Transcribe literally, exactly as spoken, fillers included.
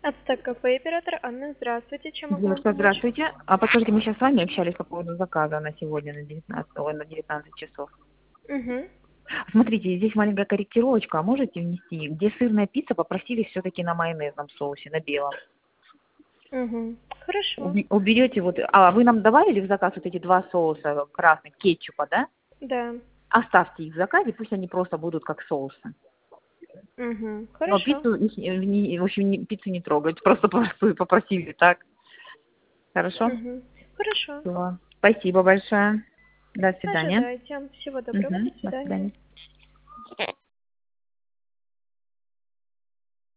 Ацтек кафе, оператор Анна, здравствуйте, чем могу вам Девушка, помочь? здравствуйте. А подскажите, мы сейчас с вами общались по поводу заказа на сегодня на девятнадцать, ой, на девятнадцать часов. Угу. Смотрите, здесь маленькая корректировочка, а можете внести? Где сырная пицца, попросили все-таки на майонезном соусе, на белом. Угу. Хорошо. Уби- Уберете вот, а вы нам добавили в заказ вот эти два соуса красных, кетчупа, да? Да. Оставьте их в заказе, пусть они просто будут как соусы. Угу. Но Хорошо. пиццу, их не- не- в общем, не- пиццу не трогать, просто попросили, попросили так. Хорошо? Угу. Хорошо. Всё. Спасибо большое. До свидания. Ожидайте. Всего доброго. До Угу. До свидания. свидания.